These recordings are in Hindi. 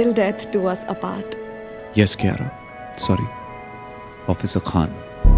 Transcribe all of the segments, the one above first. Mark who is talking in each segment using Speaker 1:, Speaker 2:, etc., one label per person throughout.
Speaker 1: till death do us apart.
Speaker 2: Yes, Kiara. Sorry. Officer Khan.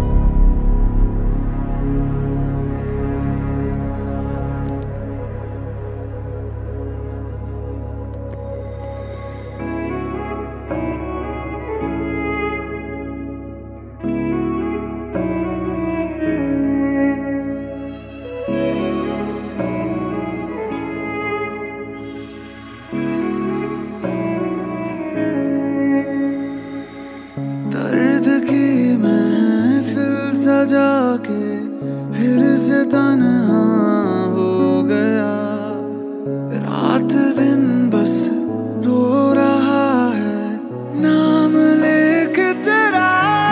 Speaker 3: दर्द की महफिल सजा के फिर से तन्हा हो गया। रात दिन बस रो रहा है नाम लेके तेरा,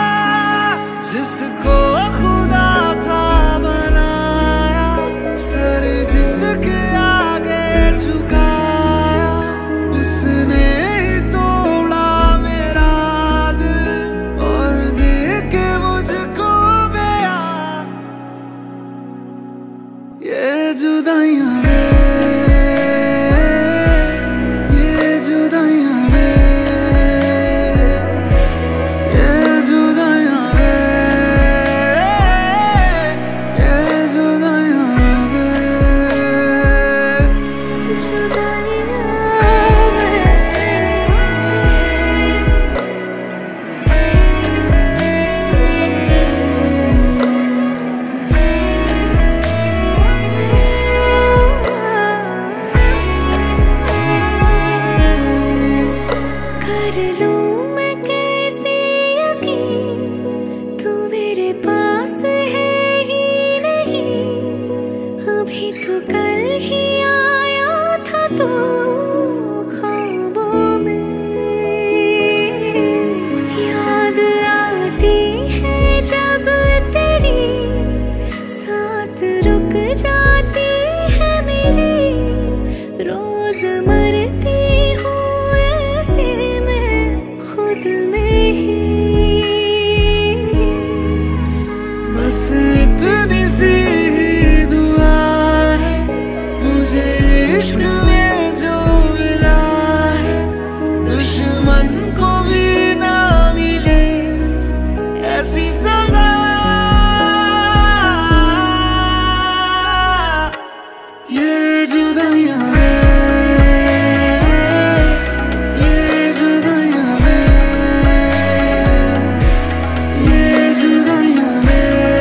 Speaker 3: जिसको खुदा था बनाया, सर जिसके आगे झुकाया, उसने ही तोड़ा मेरा दिल और दे के मुझको गया। ये जुदाइयां वे, ये जुदाइयां वे, ये जुदाइयां वे, ये जुदाइयां वे,
Speaker 4: कर लूं मैं कैसे यकीन, तू मेरे पास है ही नहीं। अभी तो कल ही आया था तू ख्वाबों में। याद आती है जब तेरी, सांस रुक जाती है मेरी। रोज मरती हूँ ऐसे मैं खुद में ही।
Speaker 3: बस इतनी सी ही दुआ है मुझे इश्क में जो मिला है, दुश्मन को भी ना मिले ऐसी सजा। ये जुदाइयां वे, ये जुदाइयां वे, ये जुदाइयां वे,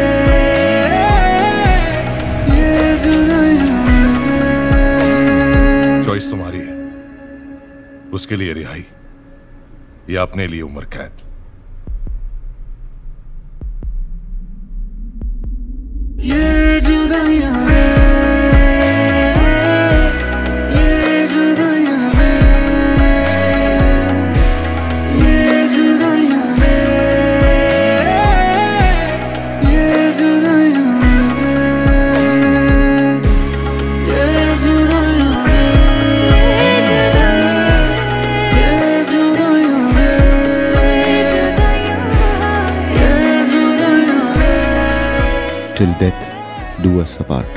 Speaker 3: ये जुदाइयां वे।
Speaker 5: चॉइस तुम्हारी है, उसके लिए रिहाई या अपने लिए उम्र कैद।
Speaker 3: ये जुदाइयां वे, ये जुदाइयां वे, ये जुदाइयां वे, ये जुदाइयां वे, ये जुदाइयां वे, ये जुदाइयां वे, ये जुदाइयां वे।
Speaker 2: Till death do us apart.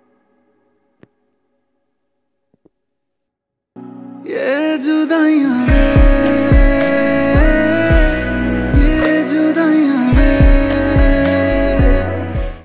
Speaker 3: ये जुदाइयां वे,